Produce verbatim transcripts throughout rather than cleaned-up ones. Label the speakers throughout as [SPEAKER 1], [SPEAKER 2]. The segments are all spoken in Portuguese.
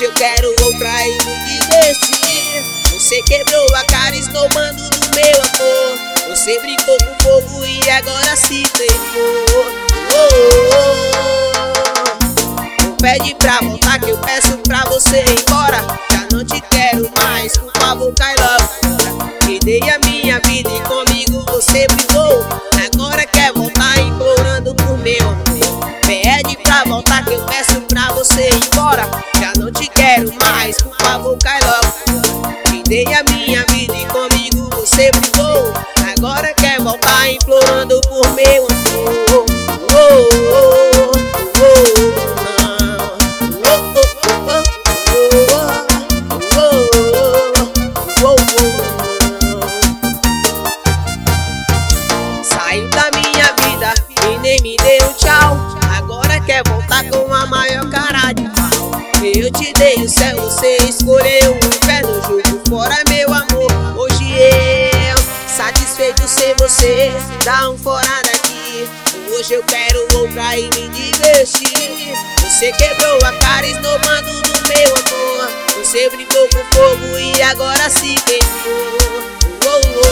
[SPEAKER 1] Hoje eu quero outra e me divertir. Você quebrou a cara esnobando do meu amor. Você brincou com fogo e agora se queimou. Oh, oh, oh. Não pede pra voltar que eu peço pra você ir embora. Já não te quero mais, por favor cai logo fora. Te dei a minha vida e comigo você brigou. Agora quer voltar implorando por meu amor. Pede pra voltar que eu peço pra você ir embora. Já não te quero mais, por favor cai logo fora. Te dei a minha vida e comigo você brigou. Agora quer voltar implorando por meu amor. Oh, oh, oh, oh, oh. Saiu da minha vida e nem me deu tchau. Agora quer voltar com a maior cara de pau. Eu te dei o céu, você escolheu o inferno. Jogo fora meu amor. Hoje eu, satisfeito ser você, dá um fora daqui. Hoje eu quero outra e me divertir. Você quebrou a cara esnobando do meu amor. Você brincou com fogo e agora se queimou. Oh, oh,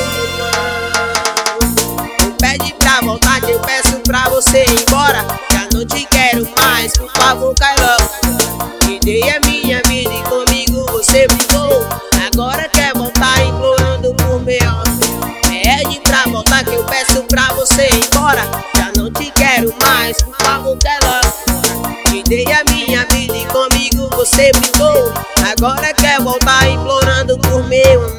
[SPEAKER 1] oh. Não pede pra voltar que eu peço pra você ir embora. Já não te quero mais, por favor cai logo fora. Te dei a minha vida e comigo você brigou. Agora quer voltar implorando por meu amor. Pede pra voltar que eu peço pra você ir embora. Já não te quero mais, por favor cai logo fora. Te dei a minha vida e comigo você brigou. Agora quer voltar implorando por meu amor.